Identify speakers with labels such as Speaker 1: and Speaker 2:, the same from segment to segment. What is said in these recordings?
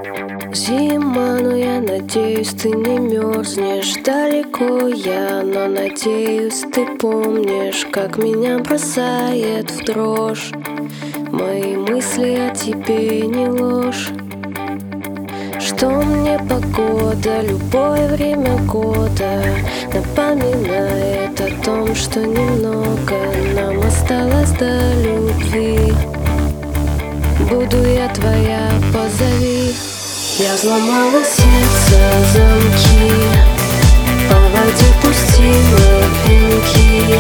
Speaker 1: Зима, но я надеюсь, ты не мерзнешь. Далеко я, но надеюсь, ты помнишь, как меня бросает в дрожь. Мои мысли о тебе не ложь. Что мне погода, любое время года напоминает о том, что немного нам осталось до любви. Буду я твоя, позови. Я взломала сердце замки, по воде пустила венки.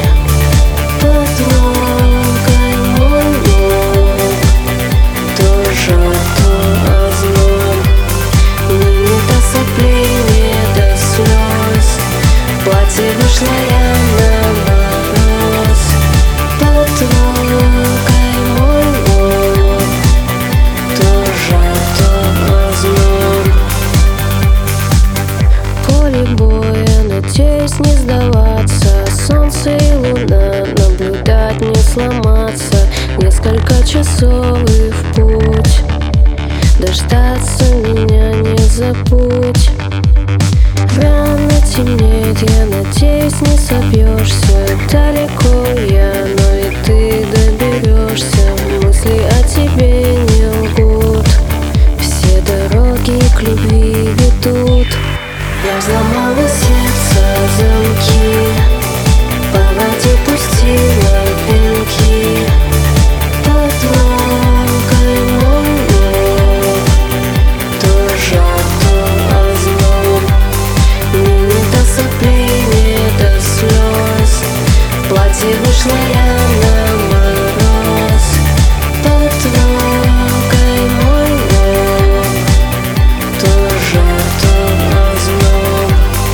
Speaker 1: Потрогай мой лоб, то жар, то озноб. Мне не до соплей, не до слез. В платье вышла я на мороз. Потрогай мой лоб, то жар, то озноб. Поле боя, надеюсь не сдаваться. Солнце и луна, наблюдать, не сломаться. Несколько часов и в путь. Дождаться меня не забудь. Рано темнеет, я надеюсь, не собьешься. Далеко я, но и ты доберешься. Мысли о тебе не лгут, все дороги к любви ведут. Я взломала сердце замки, по воде пустила венки. Потрогай мой лоб, то жар, то озноб. Мне не до соплей, не до слез. В платье вышла я на мороз. Потрогай мой лоб, то жар, то озноб.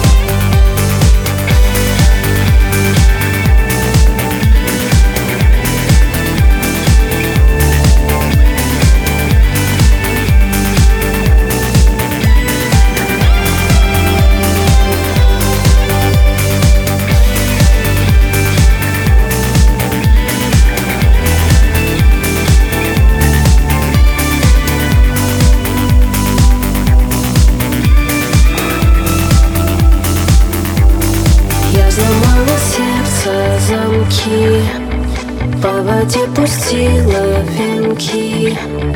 Speaker 1: Взломала сердце замки, по воде пустила венки.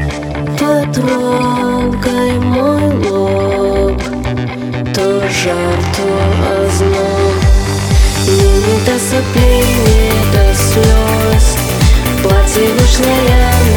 Speaker 1: Потрогай мой лоб, то жар, то озноб. Мне не до соплей, не до слез. В платье вышла я